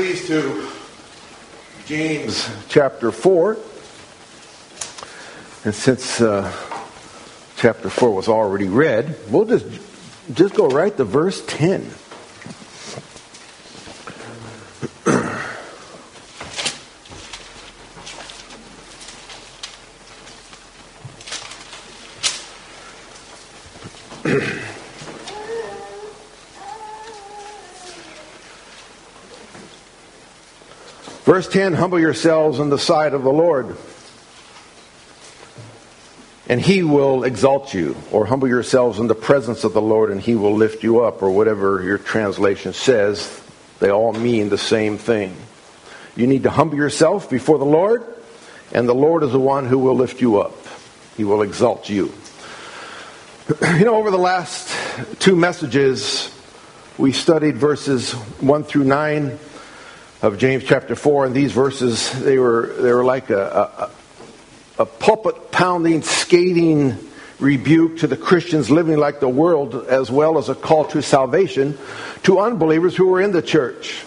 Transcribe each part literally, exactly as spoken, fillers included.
please, to James chapter four. And since uh, chapter four was already read, we'll just just go right to verse ten. Verse ten, humble yourselves in the sight of the Lord, and He will exalt you. Or humble yourselves in the presence of the Lord, and He will lift you up. Or whatever your translation says, they all mean the same thing. You need to humble yourself before the Lord, and the Lord is the one who will lift you up. He will exalt you. You know, over the last two messages, we studied verses one through nine of James chapter four, and these verses, they were they were like a, a, a pulpit-pounding, scathing rebuke to the Christians living like the world, as well as a call to salvation to unbelievers who were in the church.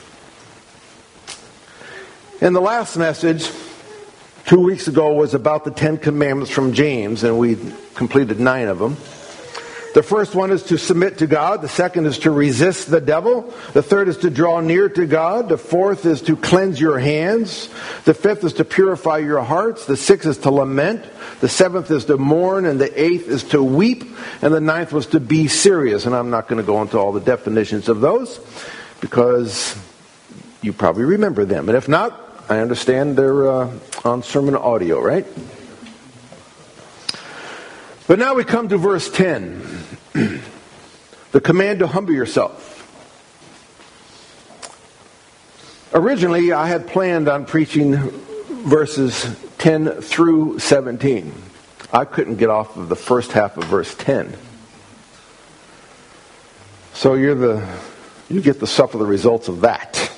And the last message, two weeks ago, was about the Ten Commandments from James, and we completed nine of them. The first one is to submit to God. The second is to resist the devil. The third is to draw near to God. The fourth is to cleanse your hands. The fifth is to purify your hearts. The sixth is to lament. The seventh is to mourn. And the eighth is to weep. And the ninth was to be serious. And I'm not going to go into all the definitions of those because you probably remember them. And if not, I understand they're uh, on sermon audio, right? But now we come to verse ten. The command to humble yourself. Originally, I had planned on preaching verses ten through seventeen. I couldn't get off of the first half of verse ten. So you're the you get to suffer the results of that.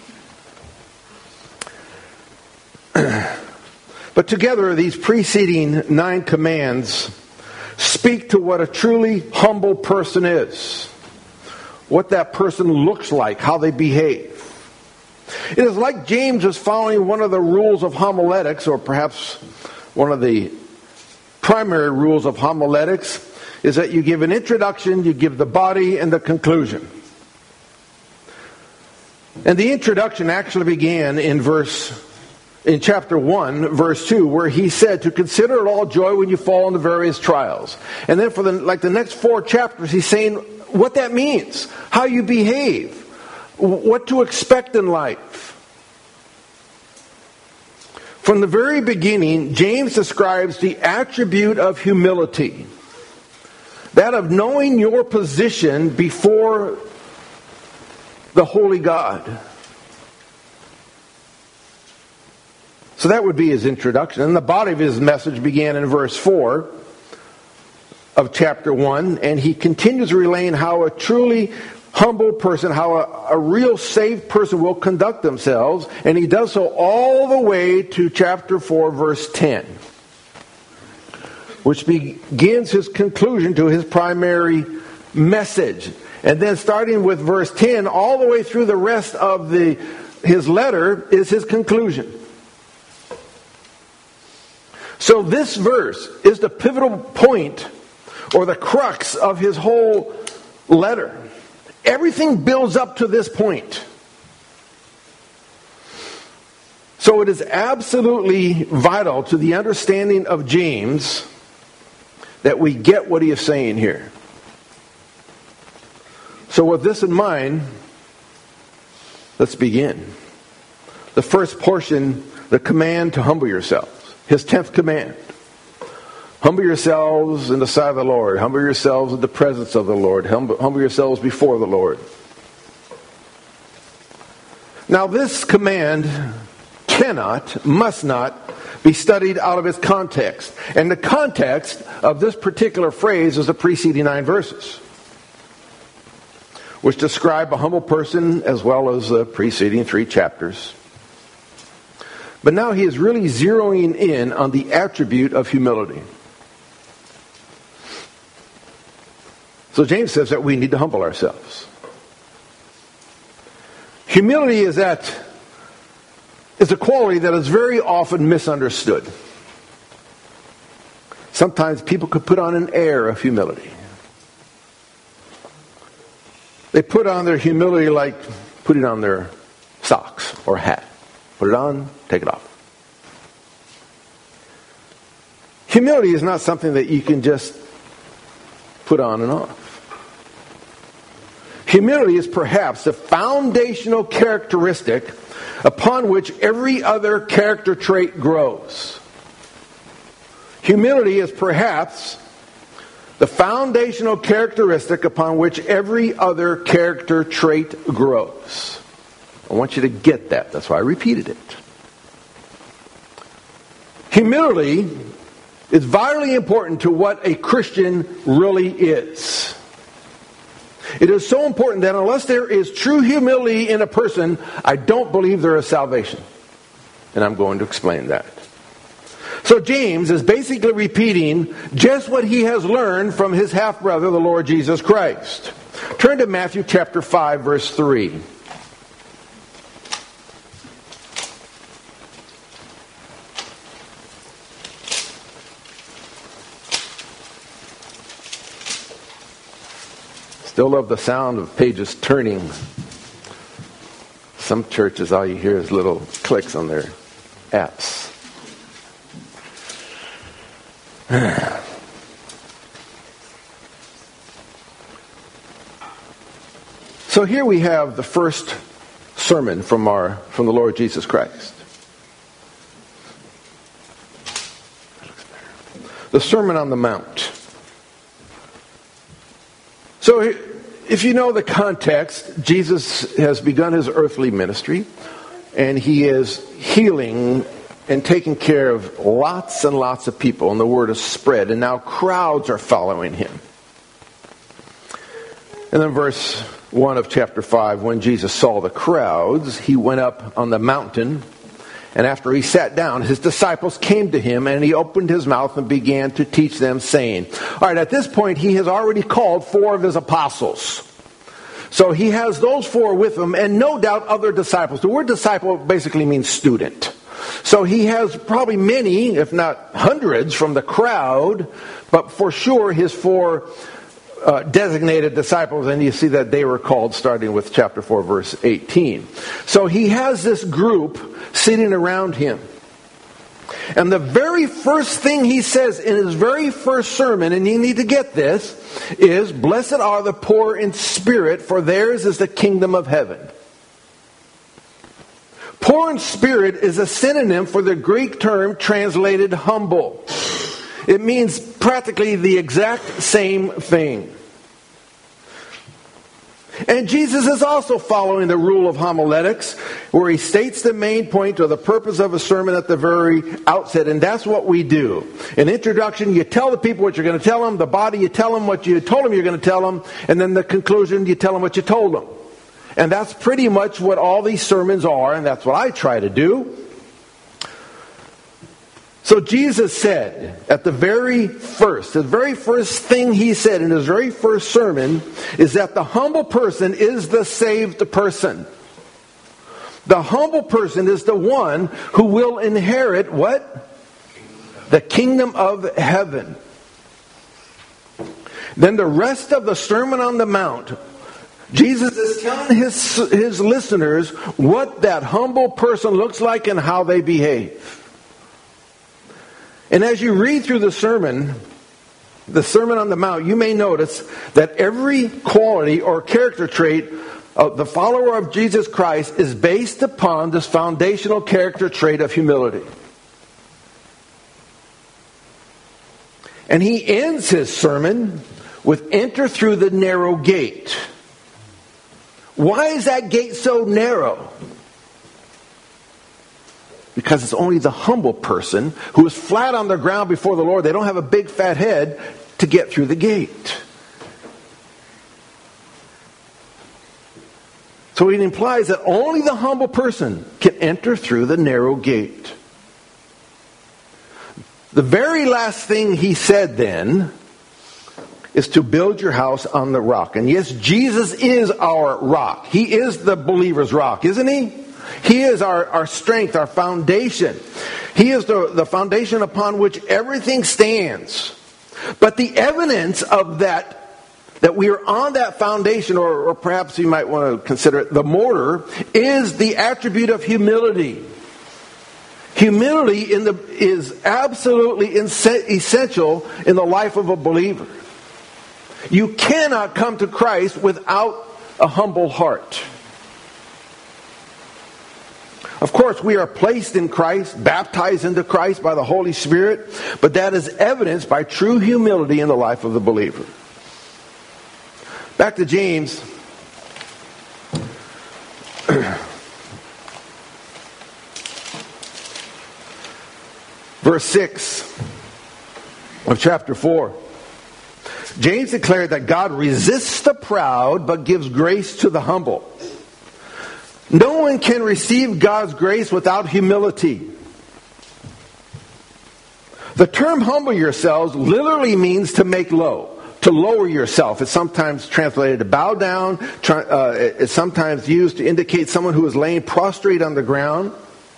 But together, these preceding nine commands speak to what a truly humble person is, what that person looks like, how they behave. It is like James was following one of the rules of homiletics, or perhaps one of the primary rules of homiletics, is that you give an introduction, you give the body, and the conclusion. And the introduction actually began in verse In chapter one, verse two, where he said to consider it all joy when you fall into various trials. And then for the like the next four chapters, he's saying what that means, how you behave, what to expect in life. From the very beginning, James describes the attribute of humility, that of knowing your position before the holy God. So that would be his introduction. And the body of his message began in verse four of chapter one. And he continues relaying how a truly humble person, how a, a real saved person will conduct themselves. And he does so all the way to chapter four, verse ten. Which begins his conclusion to his primary message. And then starting with verse ten, all the way through the rest of the his letter is his conclusion. So this verse is the pivotal point, or the crux of his whole letter. Everything builds up to this point. So it is absolutely vital to the understanding of James that we get what he is saying here. So with this in mind, let's begin. The first portion, the command to humble yourselves. His tenth command. Humble yourselves in the sight of the Lord. Humble yourselves in the presence of the Lord. Humble, humble yourselves before the Lord. Now this command cannot, must not be studied out of its context. And the context of this particular phrase is the preceding nine verses, which describe a humble person as well as the preceding three chapters. But now he is really zeroing in on the attribute of humility. So James says that we need to humble ourselves. Humility is at is a quality that is very often misunderstood. Sometimes people could put on an air of humility. They put on their humility like putting on their socks or hat. Put it on, take it off. Humility is not something that you can just put on and off. Humility is perhaps the foundational characteristic upon which every other character trait grows. Humility is perhaps the foundational characteristic upon which every other character trait grows. I want you to get that. That's why I repeated it. Humility is vitally important to what a Christian really is. It is so important that unless there is true humility in a person, I don't believe there is salvation. And I'm going to explain that. So James is basically repeating just what he has learned from his half-brother, the Lord Jesus Christ. Turn to Matthew chapter five, verse three. Still love the sound of pages turning. Some churches, all you hear is little clicks on their apps. So here we have the first sermon from our from the Lord Jesus Christ. The Sermon on the Mount. So if you know the context, Jesus has begun his earthly ministry, and he is healing and taking care of lots and lots of people, and the word is spread, and now crowds are following him. And then verse one of chapter five, when Jesus saw the crowds, he went up on the mountain, and after he sat down, his disciples came to him, and he opened his mouth and began to teach them, saying, all right, at this point, he has already called four of his apostles. So he has those four with him, and no doubt other disciples. The word disciple basically means student. So he has probably many, if not hundreds, from the crowd, but for sure his four uh, designated disciples, and you see that they were called starting with chapter four, verse eighteen. So he has this group sitting around him. And the very first thing he says in his very first sermon, and you need to get this, is, blessed are the poor in spirit, for theirs is the kingdom of heaven. Poor in spirit is a synonym for the Greek term translated humble. It means practically the exact same thing. And Jesus is also following the rule of homiletics, where he states the main point or the purpose of a sermon at the very outset, and that's what we do. In introduction, you tell the people what you're going to tell them. The body, you tell them what you told them you're going to tell them. And then the conclusion, you tell them what you told them. And that's pretty much what all these sermons are, and that's what I try to do. So Jesus said at the very first, the very first thing he said in his very first sermon is that the humble person is the saved person. The humble person is the one who will inherit what? The kingdom of heaven. Then the rest of the Sermon on the Mount, Jesus is telling his, his listeners what that humble person looks like and how they behave. And as you read through the sermon, the Sermon on the Mount, you may notice that every quality or character trait of the follower of Jesus Christ is based upon this foundational character trait of humility. And he ends his sermon with, enter through the narrow gate. Why is that gate so narrow? Because it's only the humble person who is flat on the ground before the Lord. They don't have a big fat head to get through the gate. So it implies that only the humble person can enter through the narrow gate. The very last thing he said then is to build your house on the rock. And yes, Jesus is our rock. He is the believer's rock, isn't he? He is our, our strength, our foundation. He is the, the foundation upon which everything stands. But the evidence of that, that we are on that foundation, or, or perhaps you might want to consider it the mortar, is the attribute of humility. Humility in the, is absolutely essential in the life of a believer. You cannot come to Christ without a humble heart. Of course, we are placed in Christ, baptized into Christ by the Holy Spirit, but that is evidenced by true humility in the life of the believer. Back to James. Verse six of chapter four. James declared that God resists the proud but gives grace to the humble. No one can receive God's grace without humility. The term humble yourselves literally means to make low, to lower yourself. It's sometimes translated to bow down. Uh, it's sometimes used to indicate someone who is laying prostrate on the ground.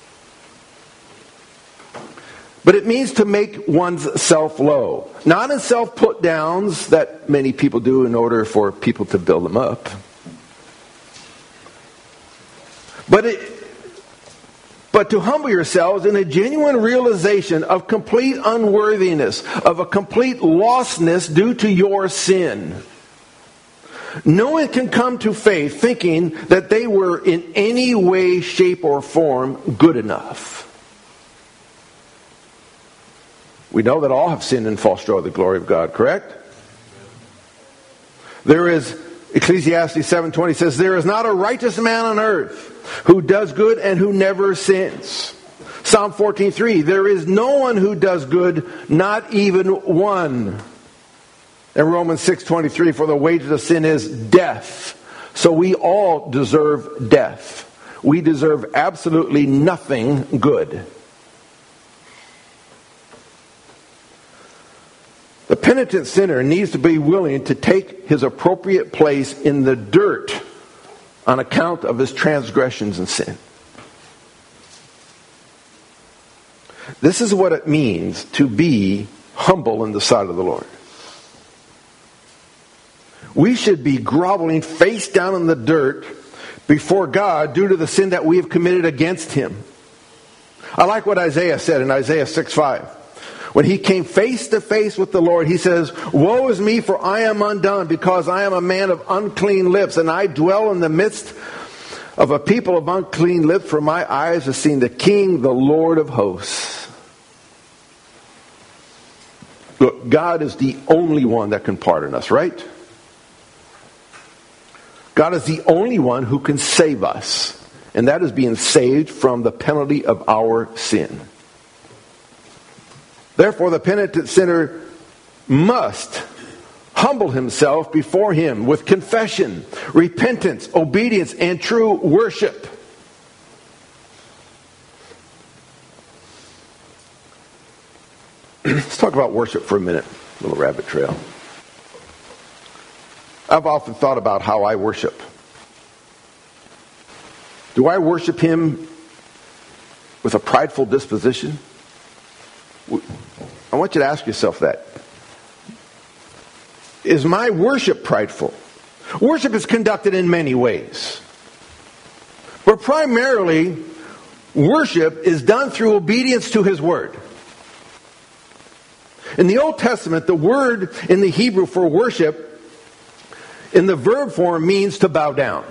But it means to make one's self low. Not in self-put downs that many people do in order for people to build them up. But it, but to humble yourselves in a genuine realization of complete unworthiness, of a complete lostness due to your sin. No one can come to faith thinking that they were in any way, shape, or form good enough. We know that all have sinned and fall short of the glory of God, correct? There is, Ecclesiastes seven twenty says, there is not a righteous man on earth who does good and who never sins. Psalm fourteen three, there is no one who does good, not even one. And Romans six twenty-three, for the wages of sin is death. So we all deserve death. We deserve absolutely nothing good. The penitent sinner needs to be willing to take his appropriate place in the dirt on account of his transgressions and sin. This is what it means to be humble in the sight of the Lord. We should be groveling face down in the dirt before God due to the sin that we have committed against Him. I like what Isaiah said in Isaiah six five. When he came face to face with the Lord, he says, woe is me, for I am undone, because I am a man of unclean lips, and I dwell in the midst of a people of unclean lips, for my eyes have seen the King, the Lord of hosts. Look, God is the only one that can pardon us, right? God is the only one who can save us, and that is being saved from the penalty of our sin. Therefore, the penitent sinner must humble himself before Him with confession, repentance, obedience, and true worship. Let's talk about worship for a minute. A little rabbit trail. I've often thought about how I worship. Do I worship Him with a prideful disposition? I want you to ask yourself that. Is my worship prideful? Worship is conducted in many ways. But primarily, worship is done through obedience to His Word. In the Old Testament, the word in the Hebrew for worship, in the verb form, means to bow down.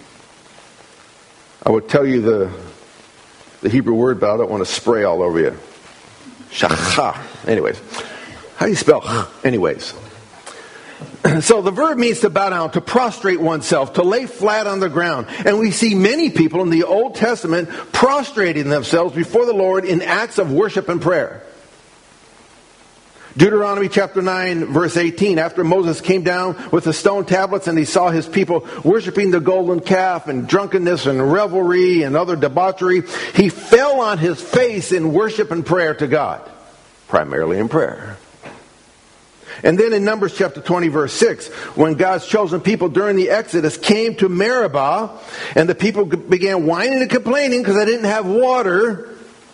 I would tell you the, the Hebrew word, but I don't want to spray all over you. Shachah. Anyways, how do you spell anyways? So the verb means to bow down, to prostrate oneself, to lay flat on the ground. And we see many people in the Old Testament prostrating themselves before the Lord in acts of worship and prayer. Deuteronomy chapter nine, verse eighteen, after Moses came down with the stone tablets and he saw his people worshiping the golden calf and drunkenness and revelry and other debauchery, he fell on his face in worship and prayer to God, primarily in prayer. And then in Numbers chapter twenty, verse six, when God's chosen people during the Exodus came to Meribah, and the people began whining and complaining because they didn't have water,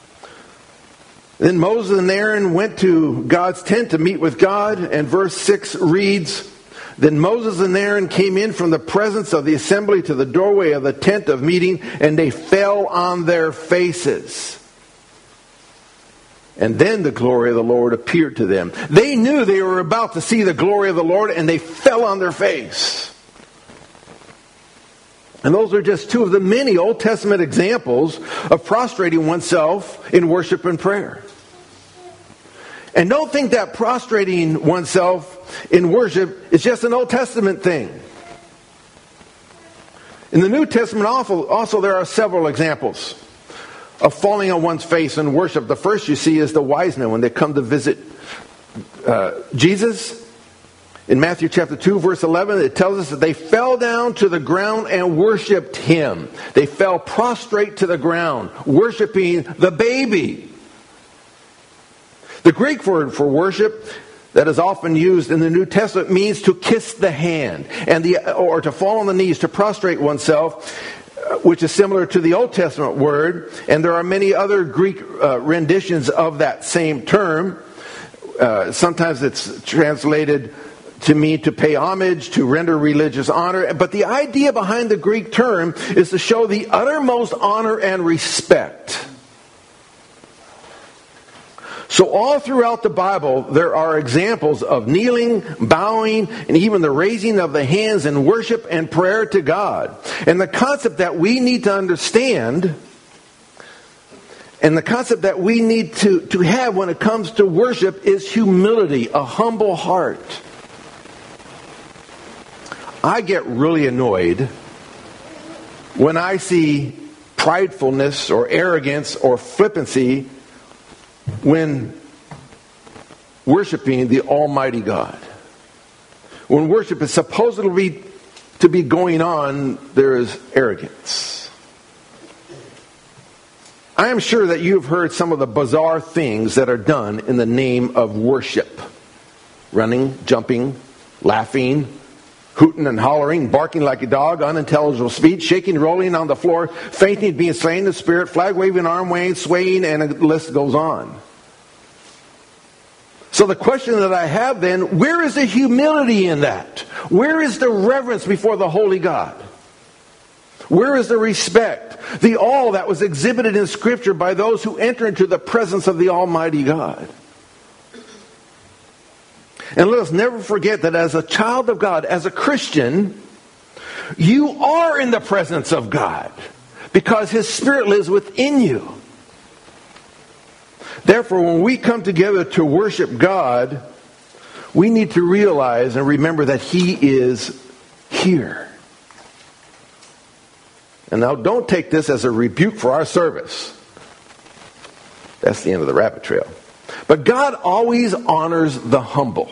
then Moses and Aaron went to God's tent to meet with God, and verse six reads, Then Moses and Aaron came in from the presence of the assembly to the doorway of the tent of meeting, and they fell on their faces. And then the glory of the Lord appeared to them. They knew they were about to see the glory of the Lord, and they fell on their face. And those are just two of the many Old Testament examples of prostrating oneself in worship and prayer. And don't think that prostrating oneself in worship is just an Old Testament thing. In the New Testament also, also there are several examples of falling on one's face in worship. The first you see is the wise men when they come to visit uh, Jesus. In Matthew chapter two, verse eleven, it tells us that they fell down to the ground and worshipped him. They fell prostrate to the ground, worshiping the baby. The Greek word for worship that is often used in the New Testament means to kiss the hand, and the or to fall on the knees, to prostrate oneself, which is similar to the Old Testament word. And there are many other Greek uh, renditions of that same term. Uh, sometimes it's translated to mean to pay homage, to render religious honor. But the idea behind the Greek term is to show the uttermost honor and respect. So all throughout the Bible, there are examples of kneeling, bowing, and even the raising of the hands in worship and prayer to God. And the concept that we need to understand, and the concept that we need to, to have when it comes to worship, is humility, a humble heart. I get really annoyed when I see pridefulness or arrogance or flippancy when worshiping the Almighty God. When worship is supposedly to be going on, there is arrogance. I am sure that you've heard some of the bizarre things that are done in the name of worship. Running, jumping, laughing, hooting and hollering, barking like a dog, unintelligible speech, shaking, rolling on the floor, fainting, being slain in the spirit, flag waving, arm waving, swaying, and the list goes on. So the question that I have then, where is the humility in that? Where is the reverence before the holy God? Where is the respect, the awe that was exhibited in Scripture by those who enter into the presence of the Almighty God? And let us never forget that as a child of God, as a Christian, you are in the presence of God because His Spirit lives within you. Therefore, when we come together to worship God, we need to realize and remember that He is here. And now don't take this as a rebuke for our service. That's the end of the rabbit trail. But God always honors the humble.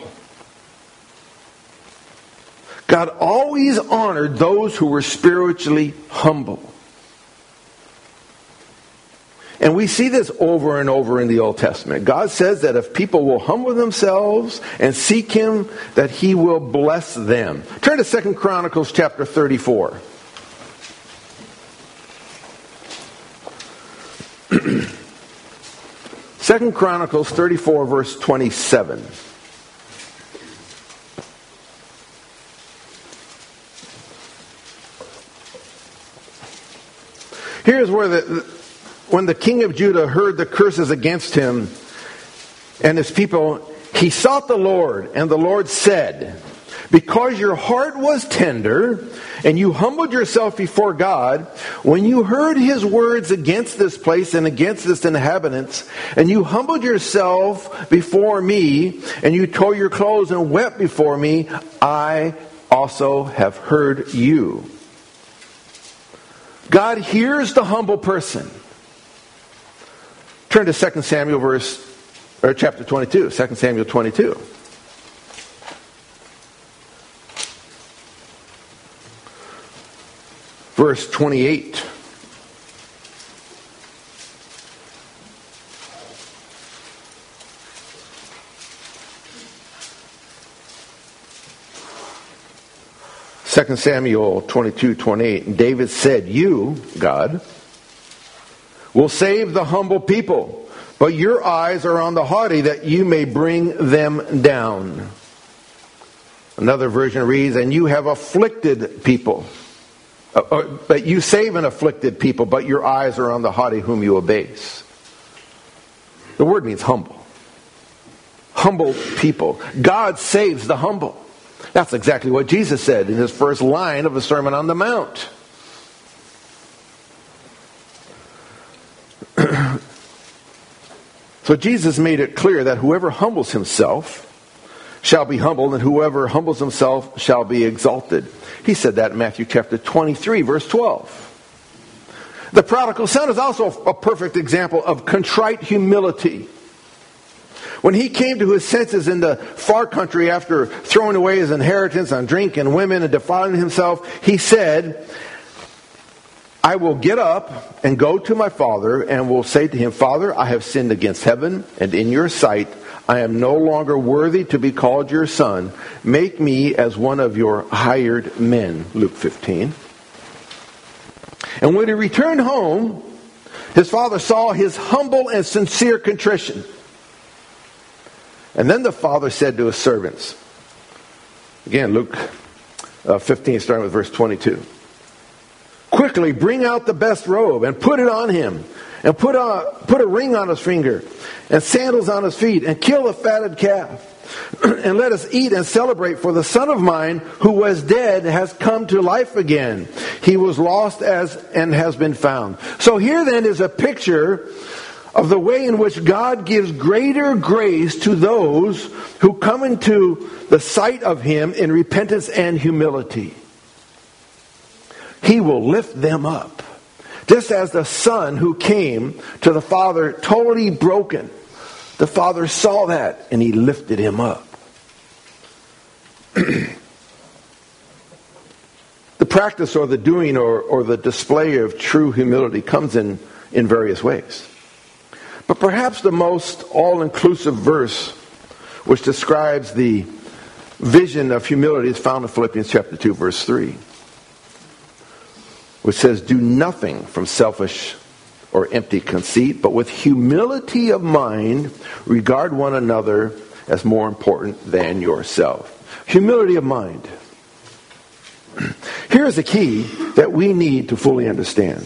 God always honored those who were spiritually humble. And we see this over and over in the Old Testament. God says that if people will humble themselves and seek Him, that He will bless them. Turn to Second Chronicles chapter thirty-four. Second Chronicles thirty-four, verse twenty-seven. Here's where the when the king of Judah heard the curses against him and his people, he sought the Lord, and the Lord said, because your heart was tender and you humbled yourself before God, when you heard His words against this place and against its inhabitants, and you humbled yourself before me, and you tore your clothes and wept before me, I also have heard you. God hears the humble person. Turn to Second Samuel verse, or chapter twenty-two, Second Samuel twenty-two. Verse twenty-eight. Second Samuel twenty-two twenty-eight, David said, "You, God, will save the humble people, but your eyes are on the haughty, that you may bring them down." Another version reads, "And you have afflicted people, uh, uh, but you save an afflicted people, but your eyes are on the haughty whom you abase." The word means humble. Humble people. God saves the humble. That's exactly what Jesus said in his first line of the Sermon on the Mount. So Jesus made it clear that whoever humbles himself shall be humbled, and whoever humbles himself shall be exalted. He said that in Matthew chapter twenty-three, verse twelve. The prodigal son is also a perfect example of contrite humility. When he came to his senses in the far country after throwing away his inheritance on drink and women and defiling himself, he said, "I will get up and go to my father and will say to him, Father, I have sinned against heaven and in your sight. I am no longer worthy to be called your son. Make me as one of your hired men." Luke fifteen. And when he returned home, his father saw his humble and sincere contrition. And then the father said to his servants, again, Luke uh, fifteen, starting with verse twenty-two, "Quickly bring out the best robe and put it on him, and put a, put a ring on his finger, and sandals on his feet, and kill a fatted calf. And let us eat and celebrate, for the son of mine who was dead has come to life again. He was lost as and has been found." So here then is a picture of the way in which God gives greater grace to those who come into the sight of him in repentance and humility. He will lift them up. Just as the son who came to the father totally broken, the father saw that and he lifted him up. The practice or the doing or, or the display of true humility comes in, in various ways. But perhaps the most all-inclusive verse which describes the vision of humility is found in Philippians chapter two, verse three, which says, "Do nothing from selfish or empty conceit, but with humility of mind regard one another as more important than yourself." Humility of mind. Here's the key that we need to fully understand.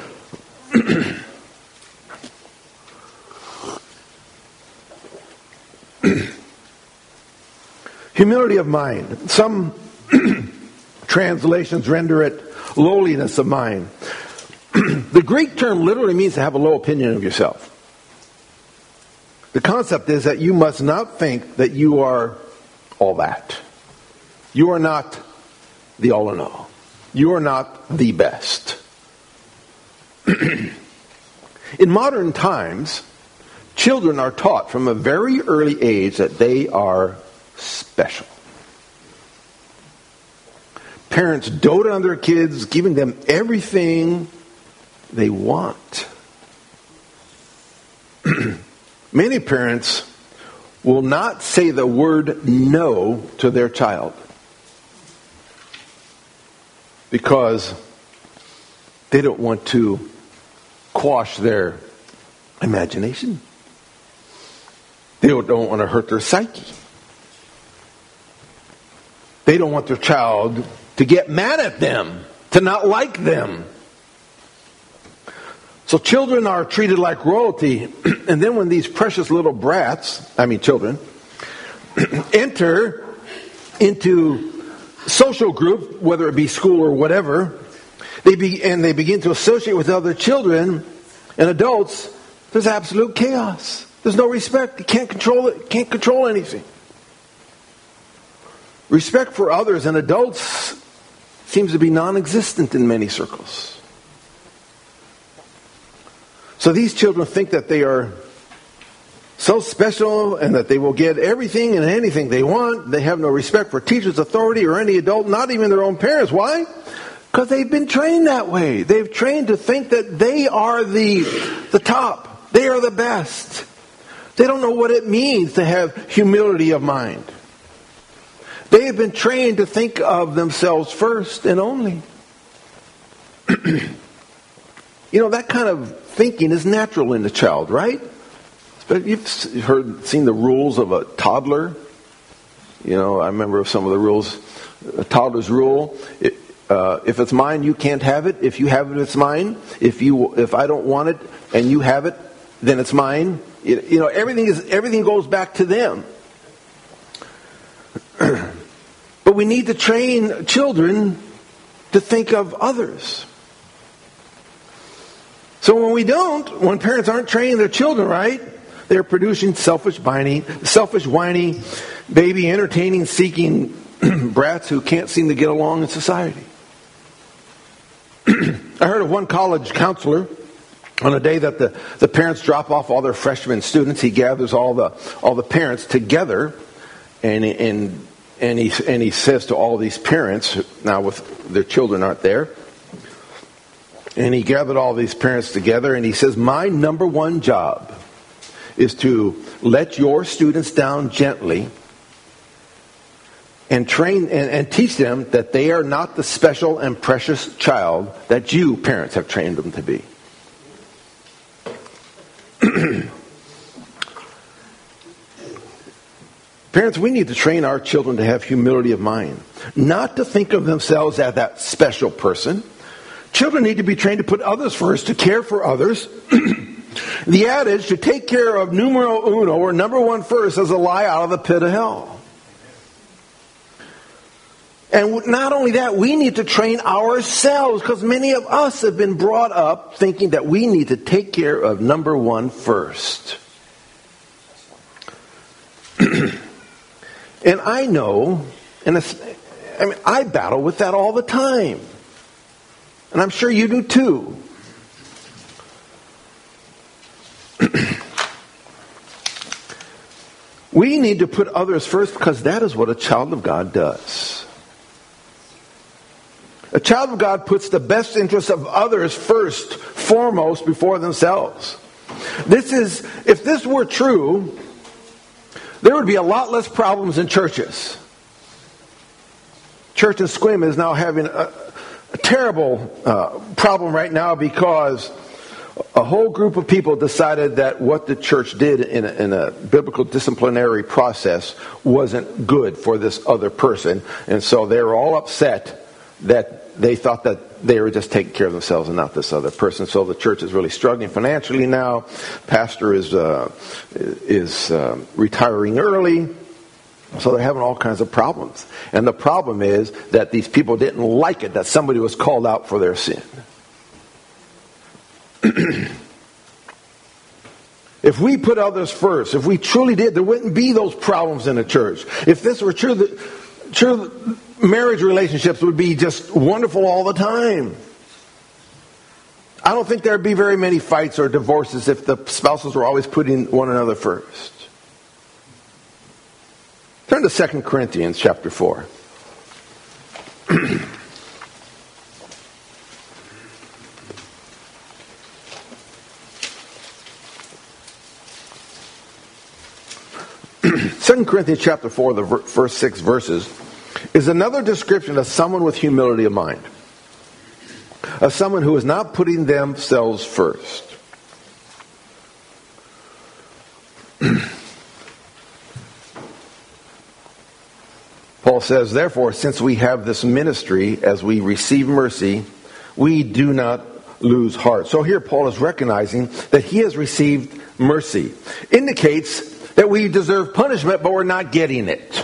Humility of mind. Some translations render it lowliness of mind. The Greek term literally means to have a low opinion of yourself. The concept is that you must not think that you are all that. You are not the all in all. You are not the best. In modern times, children are taught from a very early age that they are special. Parents dote on their kids, giving them everything they want. Many parents will not say the word no to their child because they don't want to quash their imagination. They don't want to hurt their psyche. They don't want their child to get mad at them, to not like them. So children are treated like royalty. And then when these precious little brats, I mean children, enter into social group, whether it be school or whatever, they be, and they begin to associate with other children and adults, there's absolute chaos. There's no respect. You can't control it. Can't control anything. Respect for others and adults seems to be non-existent in many circles. So these children think that they are so special and that they will get everything and anything they want. They have no respect for teachers, authority, or any adult, not even their own parents. Why? Because they've been trained that way. They've trained to think that they are the, the top. They are the best. They don't know what it means to have humility of mind. They have been trained to think of themselves first and only. You know, that kind of thinking is natural in the child, right? But you've heard, seen the rules of a toddler. You know, I remember some of the rules. A toddler's rule: it, uh, if it's mine, you can't have it. If you have it, it's mine. If you, if I don't want it and you have it, then it's mine. You, you know, everything is everything goes back to them. But we need to train children to think of others. So when we don't, when parents aren't training their children right, they're producing selfish, whiny, selfish, whiny, baby, entertaining, seeking brats who can't seem to get along in society. I heard of one college counselor on a day that the, the parents drop off all their freshman students. He gathers all the all the parents together, and and and he and he says to all these parents, now with their children aren't there. And he gathered all these parents together, and he says, my number one job is to let your students down gently and train and, and teach them that they are not the special and precious child that you, parents, have trained them to be. Parents, we need to train our children to have humility of mind, not to think of themselves as that special person. Children need to be trained to put others first, to care for others. The adage, to take care of numero uno, or number one first, is a lie out of the pit of hell. And not only that, we need to train ourselves, because many of us have been brought up thinking that we need to take care of number one first. And I know, and I mean, I battle with that all the time. And I'm sure you do too. We need to put others first, because that is what a child of God does. A child of God puts the best interests of others first, foremost, before themselves. This is, if this were true, there would be a lot less problems in churches. Church in Sequim is now having a, a terrible uh, problem right now, because a whole group of people decided that what the church did in a, in a biblical disciplinary process wasn't good for this other person. And so they were all upset that they thought that they were just taking care of themselves and not this other person. So the church is really struggling financially now. Pastor is uh, is uh, retiring early. So they're having all kinds of problems. And the problem is that these people didn't like it that somebody was called out for their sin. If we put others first, if we truly did, there wouldn't be those problems in the church. If this were true, the, true marriage relationships would be just wonderful all the time. I don't think there'd be very many fights or divorces if the spouses were always putting one another first. Turn to Second Corinthians chapter four. Second Corinthians chapter four, the first six verses, is another description of someone with humility of mind. Of someone who is not putting themselves first. Paul says, therefore, since we have this ministry, as we receive mercy, we do not lose heart. So here Paul is recognizing that he has received mercy. Indicates that we deserve punishment, but we're not getting it.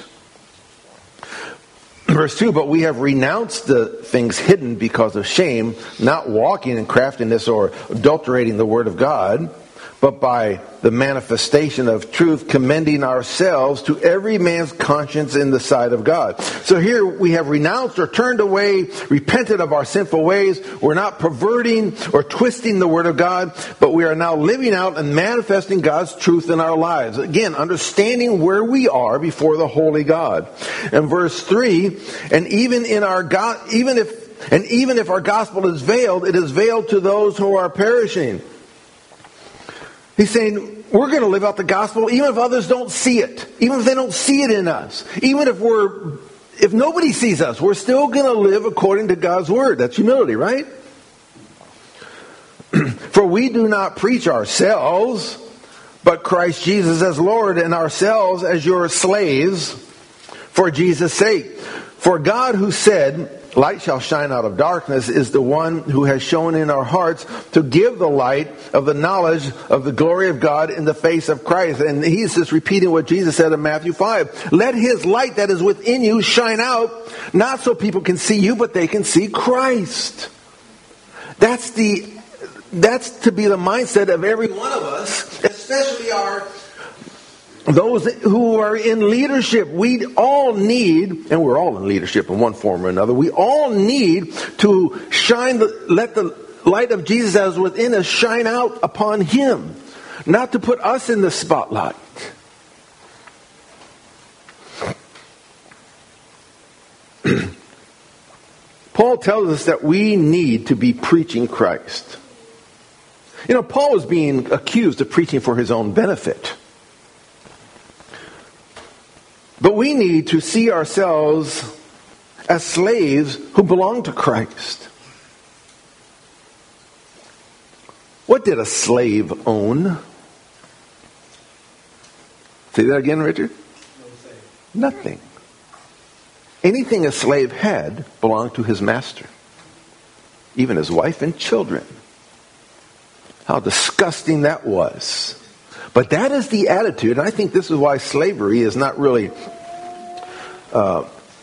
Verse two, but we have renounced the things hidden because of shame, not walking in craftiness or adulterating the word of God, but by the manifestation of truth, commending ourselves to every man's conscience in the sight of God. So here we have renounced or turned away, repented of our sinful ways. We're not perverting or twisting the word of God, but we are now living out and manifesting God's truth in our lives. Again, understanding where we are before the holy God. And verse three, and even in our God, even if, and even if our gospel is veiled, it is veiled to those who are perishing. He's saying, we're going to live out the gospel even if others don't see it. Even if they don't see it in us. Even if we're if nobody sees us, we're still going to live according to God's word. That's humility, right? For we do not preach ourselves, but Christ Jesus as Lord, and ourselves as your slaves for Jesus' sake. For God, who said, light shall shine out of darkness, is the one who has shown in our hearts to give the light of the knowledge of the glory of God in the face of Christ. And he's just repeating what Jesus said in Matthew five. Let his light that is within you shine out, not so people can see you, but they can see Christ. That's the that's to be the mindset of every one of us, especially our those who are in leadership. We all need, and we're all in leadership in one form or another, we all need to shine, the, let the light of Jesus that is within us shine out upon him, not to put us in the spotlight. Paul tells us that we need to be preaching Christ. You know, Paul was being accused of preaching for his own benefit. But we need to see ourselves as slaves who belong to Christ. What did a slave own? Say that again, Richard? Nothing. Anything a slave had belonged to his master. Even his wife and children. How disgusting that was. But that is the attitude, and I think this is why slavery is not really uh,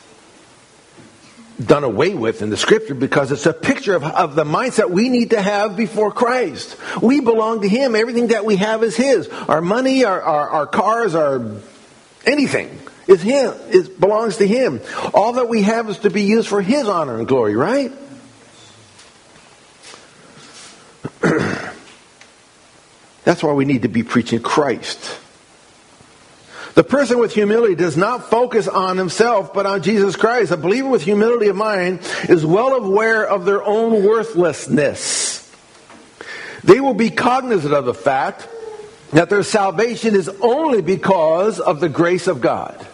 done away with in the scripture, because it's a picture of, of the mindset we need to have before Christ. We belong to him. Everything that we have is his. Our money, our, our, our cars, our anything is him. It belongs to him. All that we have is to be used for his honor and glory, right? That's why we need to be preaching Christ. The person with humility does not focus on himself, but on Jesus Christ. A believer with humility of mind is well aware of their own worthlessness. They will be cognizant of the fact that their salvation is only because of the grace of God.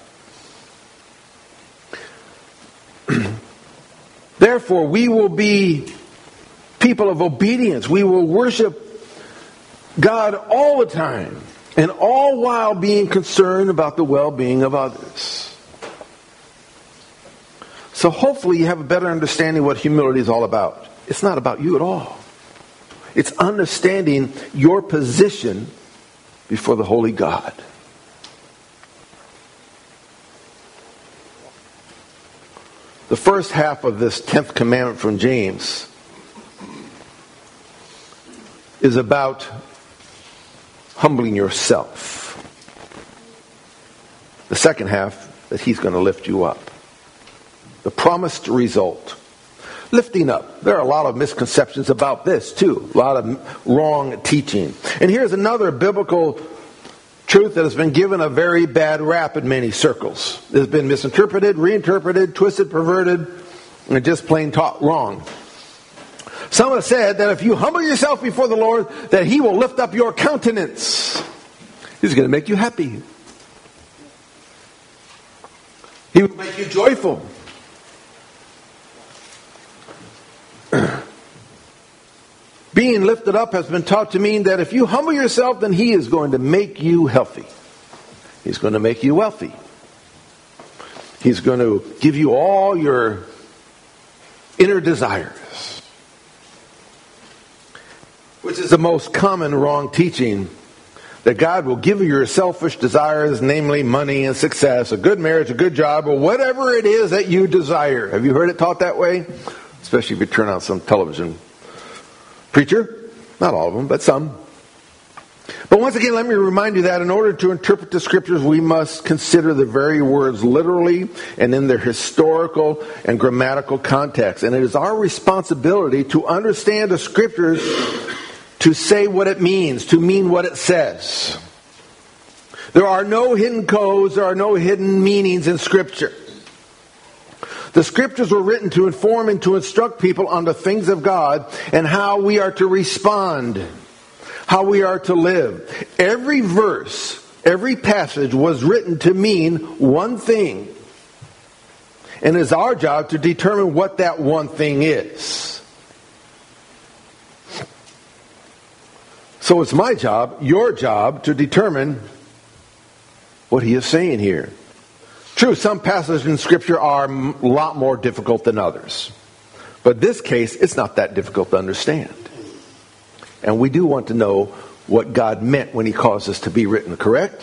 Therefore, we will be people of obedience. We will worship God all the time, and all while being concerned about the well-being of others. So hopefully you have a better understanding what humility is all about. It's not about you at all. It's understanding your position before the holy God. The first half of this tenth commandment from James is about humbling yourself. The second half, that he's going to lift you up. The promised result. Lifting up. There are a lot of misconceptions about this too. A lot of wrong teaching. And here's another biblical truth that has been given a very bad rap in many circles. It has been misinterpreted, reinterpreted, twisted, perverted, and just plain taught wrong. Some have said that if you humble yourself before the Lord, that he will lift up your countenance. He's going to make you happy. He will make you joyful. Being lifted up has been taught to mean that if you humble yourself, then he is going to make you healthy. He's going to make you wealthy. He's going to give you all your inner desires. Which is the most common wrong teaching, that God will give you your selfish desires, namely money and success, a good marriage, a good job, or whatever it is that you desire. Have you heard it taught that way? Especially if you turn on some television preacher. Not all of them, but some. But once again, let me remind you that in order to interpret the scriptures, we must consider the very words literally and in their historical and grammatical context. And it is our responsibility to understand the scriptures to say what it means, to mean what it says. There are no hidden codes, there are no hidden meanings in Scripture. The Scriptures were written to inform and to instruct people on the things of God and how we are to respond, how we are to live. Every verse, every passage was written to mean one thing. And it is our job to determine what that one thing is. So it's my job, your job, to determine what he is saying here. True, some passages in Scripture are a lot more difficult than others. But in this case, it's not that difficult to understand. And we do want to know what God meant when he caused this to be written, correct?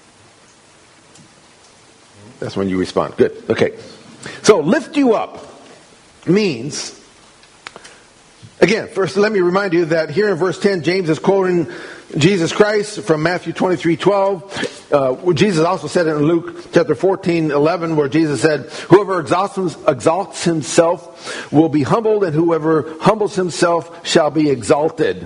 That's when you respond. Good. Okay. So, lift you up means, again, first let me remind you that here in verse ten, James is quoting Jesus Christ from Matthew twenty-three twelve. Uh, Jesus also said it in Luke chapter fourteen eleven, where Jesus said, whoever exalts, exalts himself will be humbled, and whoever humbles himself shall be exalted.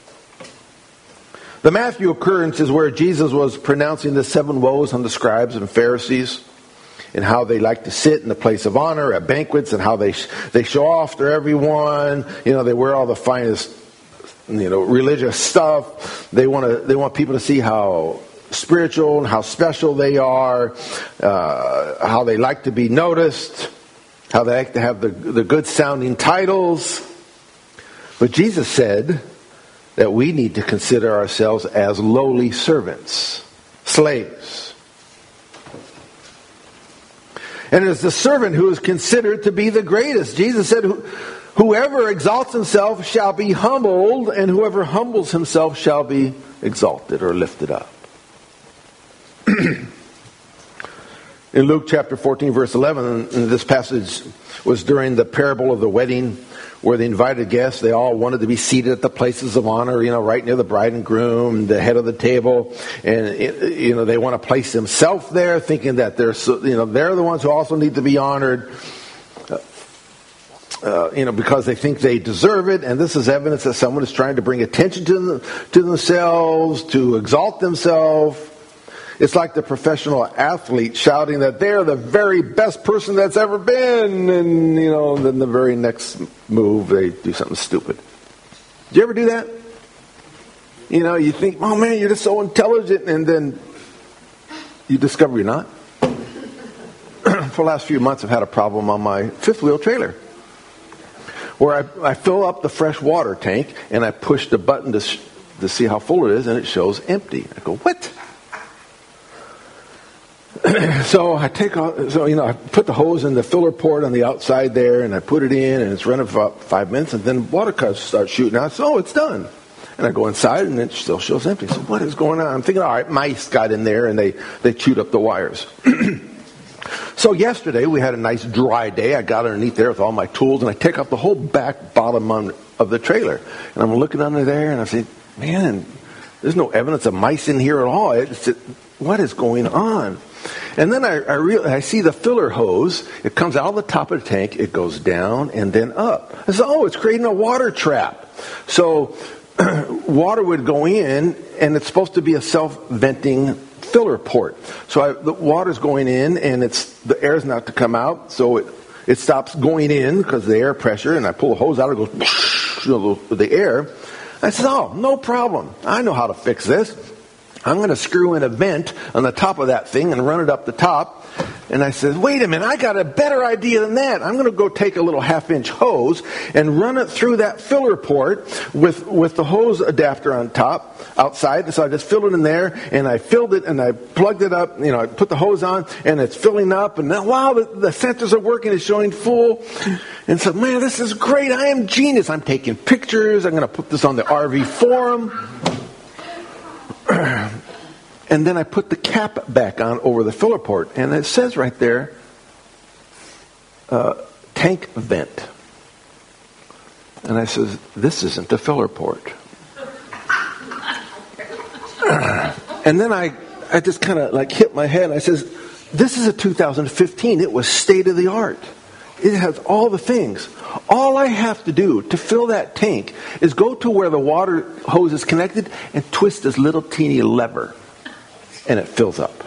The Matthew occurrence is where Jesus was pronouncing the seven woes on the scribes and Pharisees, and how they like to sit in the place of honor at banquets, and how they sh- they show off to everyone. You know, they wear all the finest, you know, religious stuff. They want to they want people to see how spiritual and how special they are, uh, how they like to be noticed, how they like to have the the good sounding titles. But Jesus said that we need to consider ourselves as lowly servants, slaves. And it is the servant who is considered to be the greatest. Jesus said, whoever exalts himself shall be humbled, and whoever humbles himself shall be exalted or lifted up. In Luke chapter fourteen, verse eleven, this passage was during the parable of the wedding, where the invited guests, they all wanted to be seated at the places of honor, you know, right near the bride and groom, the head of the table. And, you know, they want to place themselves there, thinking that they're, you know, they're the ones who also need to be honored, uh, you know, because they think they deserve it. And this is evidence that someone is trying to bring attention to, them, to themselves, to exalt themselves. It's like the professional athlete shouting that they're the very best person that's ever been. And, you know, then the very next move, they do something stupid. Do you ever do that? You know, you think, oh man, you're just so intelligent. And then you discover you're not. For the last few months, I've had a problem on my fifth wheel trailer, where I, I fill up the fresh water tank and I push the button to, sh- to see how full it is, and it shows empty. I go, what? So I take off, so, you know, I put the hose in the filler port on the outside there, and I put it in, and it's running for about five minutes, and then water cuts start shooting out. So, oh, it's done. And I go inside, and it still shows empty. So what is going on? I'm thinking, all right, mice got in there, and they, they chewed up the wires. So yesterday, we had a nice dry day. I got underneath there with all my tools, and I take off the whole back bottom of the trailer. And I'm looking under there, and I say, man, there's no evidence of mice in here at all. It's, it, what is going on? And then I I, real, I see the filler hose. It comes out of the top of the tank. It goes down and then up. I said, oh, it's creating a water trap. So water would go in, and it's supposed to be a self-venting filler port. So I, the water's going in, and it's the air's not to come out. So it, it stops going in because of the air pressure. And I pull the hose out. It goes, you know, the air. I said, oh, no problem. I know how to fix this. I'm going to screw in a vent on the top of that thing and run it up the top. And I said, wait a minute, I got a better idea than that. I'm going to go take a little half-inch hose and run it through that filler port with, with the hose adapter on top, outside. So I just filled it in there, and I filled it, and I plugged it up. You know, I put the hose on, and it's filling up. And now, wow, the, the sensors are working. It's showing full. And so, man, this is great. I am genius. I'm taking pictures. I'm going to put this on the R V forum. And then I put the cap back on over the filler port, and it says right there, uh, tank vent. And I says, this isn't the filler port. And then I, I just kind of like hit my head. I says, this is a two thousand fifteen. It was state of the art. It has all the things. All I have to do to fill that tank is go to where the water hose is connected and twist this little teeny lever, and it fills up.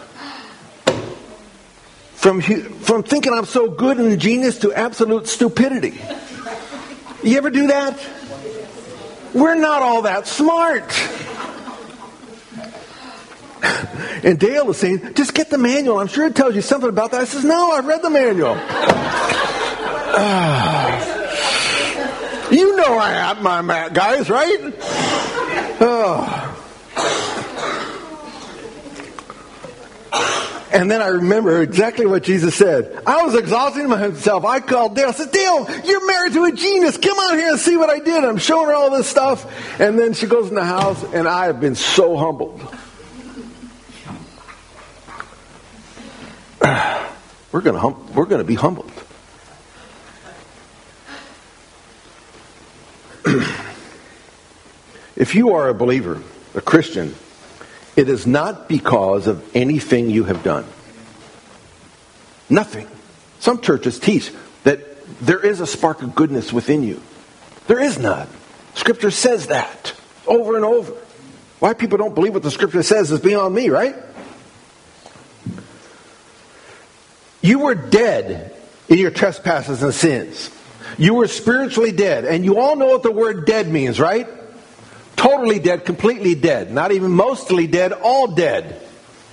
From from thinking I'm so good and genius to absolute stupidity. You ever do that? We're not all that smart. And Dale is saying, just get the manual. I'm sure it tells you something about that. I says, no, I've read the manual. Uh, you know I am, my man, guys, right? Oh. And then I remember exactly what Jesus said. I was exhausting myself. I called Dale. I said, Dale, you're married to a genius. Come on here and see what I did. I'm showing her all this stuff. And then she goes in the house, and I have been so humbled. We're going to hum- we're going to be humbled. If you are a believer, a Christian, it is not because of anything you have done. Nothing. Some churches teach that there is a spark of goodness within you. There is not. Scripture says that over and over. Why people don't believe what the Scripture says is beyond me, right? You were dead in your trespasses and sins. You were spiritually dead. And you all know what the word dead means, right? Totally dead, completely dead. Not even mostly dead, all dead.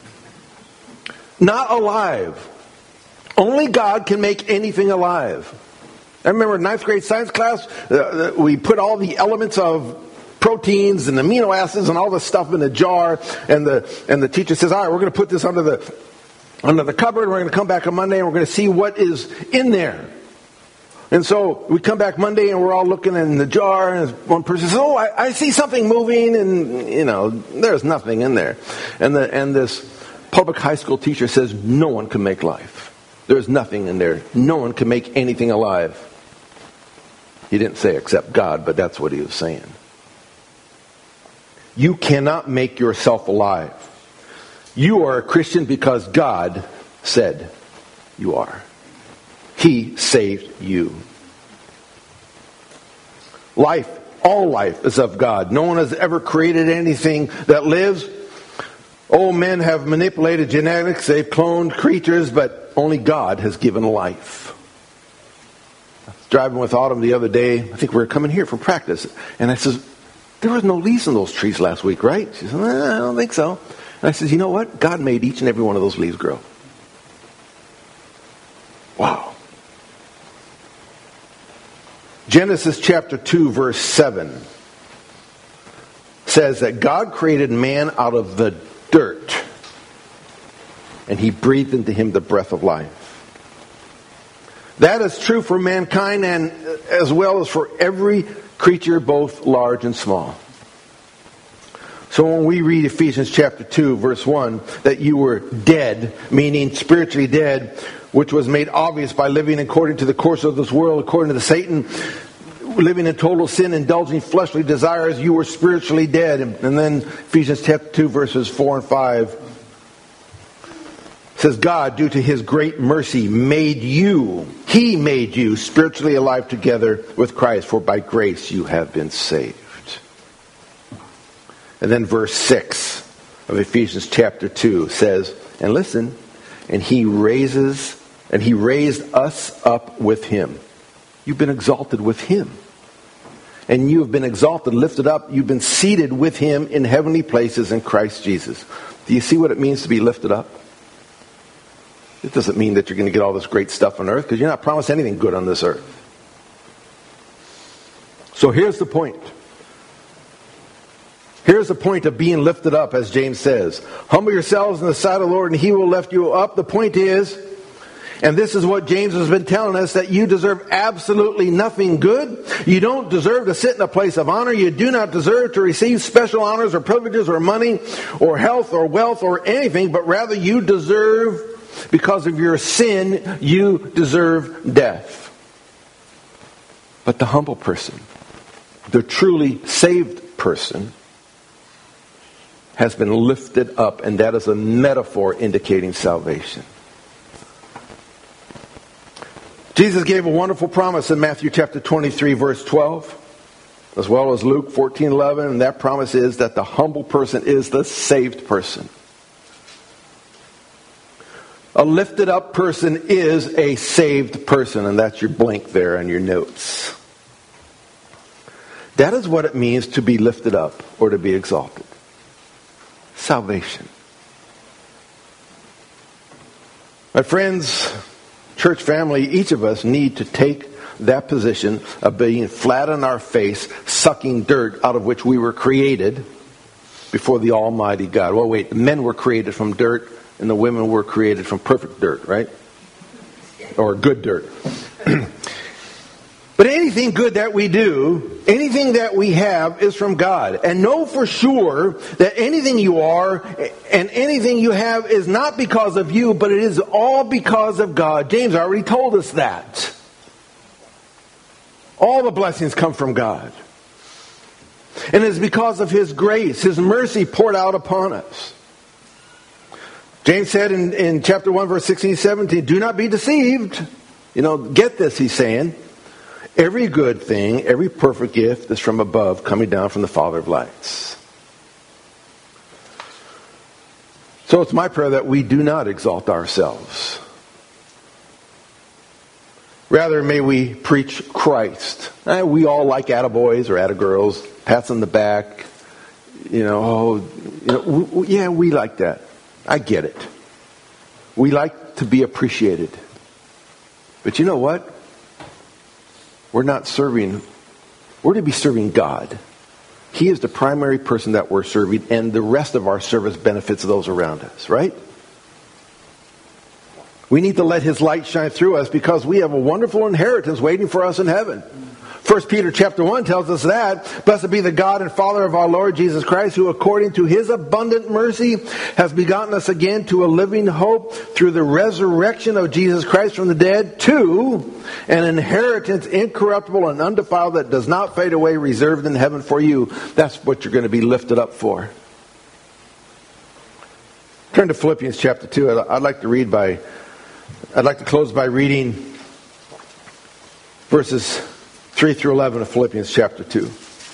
Not alive. Only God can make anything alive. I remember in ninth grade science class, uh, we put all the elements of proteins and amino acids and all this stuff in a jar, and the and the teacher says, all right, we're going to put this under the under the cupboard, we're going to come back on Monday, and we're going to see what is in there. And so we come back Monday, and we're all looking in the jar, and one person says, oh, I, I see something moving, and, you know, there's nothing in there. And the and this public high school teacher says, no one can make life. There's nothing in there. No one can make anything alive. He didn't say except God, but that's what he was saying. You cannot make yourself alive. You are a Christian because God said you are. He saved you. Life, all life is of God. No one has ever created anything that lives. Old men have manipulated genetics. They've cloned creatures, but only God has given life. I was driving with Autumn the other day. I think we were coming here from practice. And I says, there was no leaves in those trees last week, right? She said, eh, I don't think so. And I said, you know what? God made each and every one of those leaves grow. Wow. Genesis chapter two, verse seven says that God created man out of the dirt, and he breathed into him the breath of life. That is true for mankind and as well as for every creature, both large and small. So when we read Ephesians chapter two, verse one, that you were dead, meaning spiritually dead, which was made obvious by living according to the course of this world, according to Satan, living in total sin, indulging fleshly desires, you were spiritually dead. And, and then Ephesians chapter two, verses four and five says, God, due to his great mercy, made you, he made you spiritually alive together with Christ, for by grace you have been saved. And then verse six of Ephesians chapter two says, and listen, and he raises, and he raised us up with him. You've been exalted with him. And you have been exalted, lifted up. You've been seated with him in heavenly places in Christ Jesus. Do you see what it means to be lifted up? It doesn't mean that you're going to get all this great stuff on earth, because you're not promised anything good on this earth. So here's the point. Here's the point of being lifted up, as James says. Humble yourselves in the sight of the Lord, and he will lift you up. The point is, and this is what James has been telling us, that you deserve absolutely nothing good. You don't deserve to sit in a place of honor. You do not deserve to receive special honors or privileges or money or health or wealth or anything, but rather you deserve, because of your sin, you deserve death. But the humble person, the truly saved person, has been lifted up, and that is a metaphor indicating salvation. Jesus gave a wonderful promise in Matthew chapter twenty-three, verse twelve, as well as Luke fourteen eleven, and that promise is that the humble person is the saved person. A lifted up person is a saved person, and that's your blank there on your notes. That is what it means to be lifted up or to be exalted. Salvation. My friends, Church family, each of us need to take that position of being flat on our face, sucking dirt out of which we were created before the Almighty God. Well, wait, the men were created from dirt and the women were created from perfect dirt, right? Or good dirt. But anything good that we do, anything that we have is from God. And know for sure that anything you are and anything you have is not because of you, but it is all because of God. James already told us that. All the blessings come from God. And it's because of His grace, His mercy poured out upon us. James said in, in chapter one, verse sixteen and seventeen, do not be deceived. You know, get this, he's saying. Every good thing, every perfect gift is from above, coming down from the Father of lights. So it's my prayer that we do not exalt ourselves. Rather, may we preach Christ. Eh, we all like attaboys or attagirls, pats on the back. You know, oh, you know, w- w- yeah, we like that. I get it. We like to be appreciated. But you know what? We're not serving, we're to be serving God. He is the primary person that we're serving, and the rest of our service benefits those around us, right? We need to let His light shine through us because we have a wonderful inheritance waiting for us in heaven. First Peter chapter one tells us that. Blessed be the God and Father of our Lord Jesus Christ, who according to His abundant mercy has begotten us again to a living hope through the resurrection of Jesus Christ from the dead, to an inheritance incorruptible and undefiled that does not fade away, reserved in heaven for you. That's what you're going to be lifted up for. Turn to Philippians chapter two. I'd like to read by, I'd like to close by reading verses three through eleven of Philippians chapter two.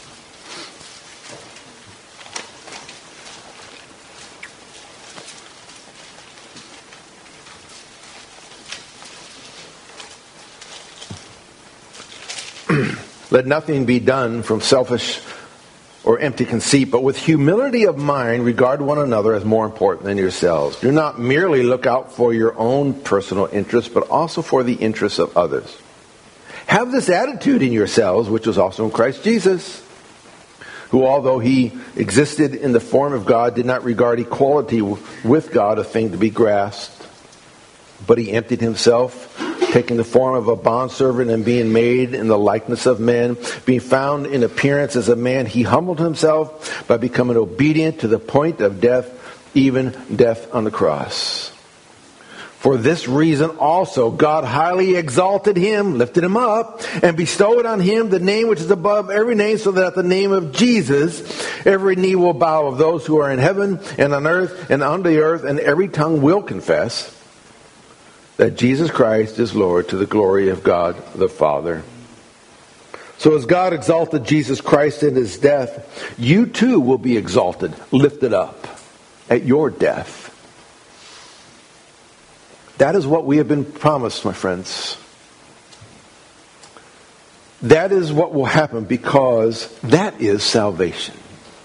Let nothing be done from selfish or empty conceit, but with humility of mind regard one another as more important than yourselves. Do not merely look out for your own personal interests, but also for the interests of others. Have this attitude in yourselves, which was also in Christ Jesus, who, although He existed in the form of God, did not regard equality with God a thing to be grasped, but He emptied Himself, taking the form of a bondservant and being made in the likeness of men. Being found in appearance as a man, He humbled Himself by becoming obedient to the point of death, even death on the cross. For this reason also God highly exalted Him, lifted Him up, and bestowed on Him the name which is above every name, so that at the name of Jesus every knee will bow, of those who are in heaven and on earth and under the earth, and every tongue will confess that Jesus Christ is Lord, to the glory of God the Father. So as God exalted Jesus Christ in His death, you too will be exalted, lifted up at your death. That is what we have been promised, my friends. That is what will happen, because that is salvation.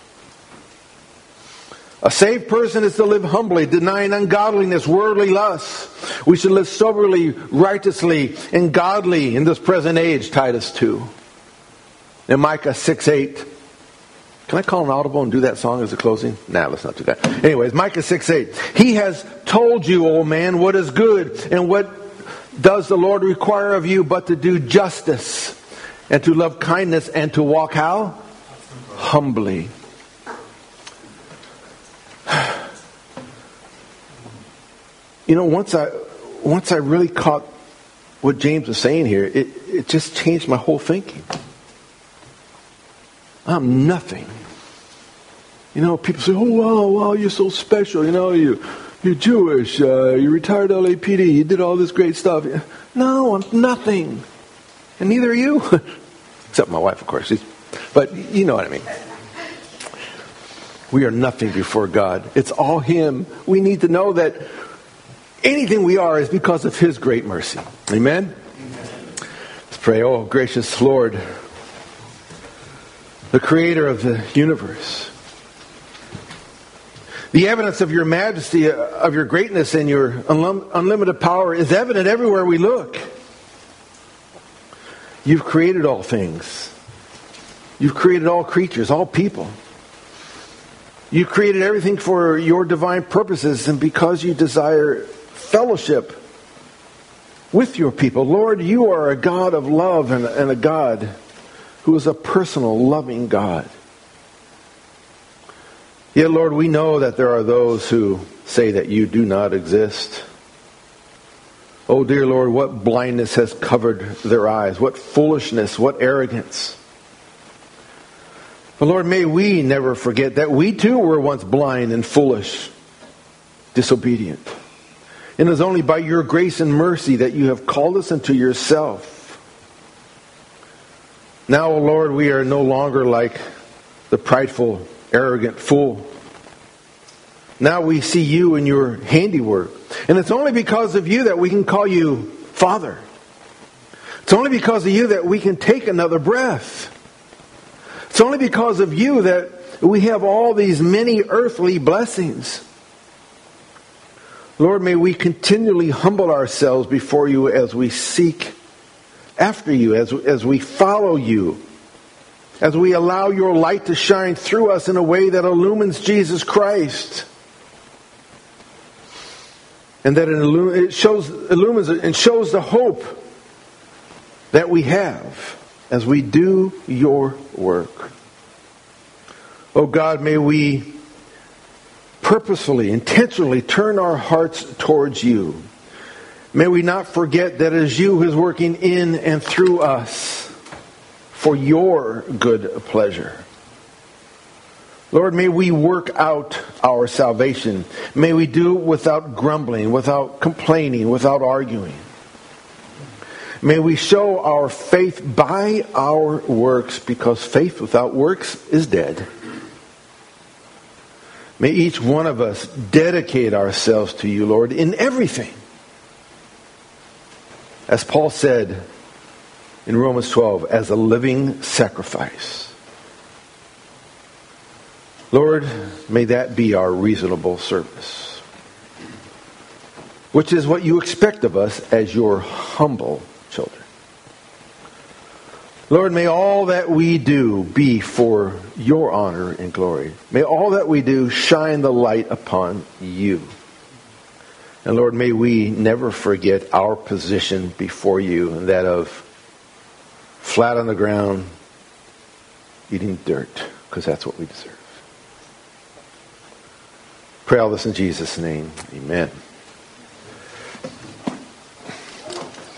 A saved person is to live humbly, denying ungodliness, worldly lusts. We should live soberly, righteously, and godly in this present age, Titus two. And Micah six eight. Can I call an audible and do that song as a closing? Nah, let's not do that. Anyways, Micah six eight. He has told you, O man, what is good, and what does the Lord require of you but to do justice, and to love kindness, and to walk how? Humbly. You know, once I once I really caught what James was saying here, it, it just changed my whole thinking. I'm nothing. You know, people say, oh, wow, wow, you're so special. You know, you, you're Jewish. Uh, you retired L A P D. You did all this great stuff. No, I'm nothing. And neither are you. Except my wife, of course. She's, but you know what I mean. We are nothing before God. It's all Him. We need to know that anything we are is because of His great mercy. Amen? Amen. Let's pray. Oh, gracious Lord, the Creator of the universe, The evidence of your majesty, of your greatness, and your unlim- unlimited power is evident everywhere we look. You've created all things. You've created all creatures, all people. You created everything for your divine purposes, and because you desire fellowship with your people. Lord, you are a God of love and, and a God who is a personal, loving God. Yet, Lord, we know that there are those who say that you do not exist. Oh, dear Lord, what blindness has covered their eyes, what foolishness, what arrogance. But Lord, may we never forget that we too were once blind and foolish, disobedient. And it is only by your grace and mercy that you have called us into yourself. Now, O Lord, we are no longer like the prideful, arrogant fool. Now we see you and your handiwork. And it's only because of you that we can call you Father. It's only because of you that we can take another breath. It's only because of you that we have all these many earthly blessings. Lord, may we continually humble ourselves before you as we seek after you, as, as we follow you, as we allow your light to shine through us in a way that illumines Jesus Christ. And that it shows, illumines and shows the hope that we have as we do your work. Oh God, may we purposefully, intentionally turn our hearts towards you. May we not forget that it is you who is working in and through us for your good pleasure. Lord, may we work out our salvation. May we do it without grumbling, without complaining, without arguing. May we show our faith by our works, because faith without works is dead. May each one of us dedicate ourselves to you, Lord, in everything. As Paul said in Romans twelve, as a living sacrifice. Lord, may that be our reasonable service, which is what you expect of us as your humble children. Lord, may all that we do be for your honor and glory. May all that we do shine the light upon you. And Lord, may we never forget our position before you, and that of flat on the ground, eating dirt, because that's what we deserve. Pray all this in Jesus' name. Amen.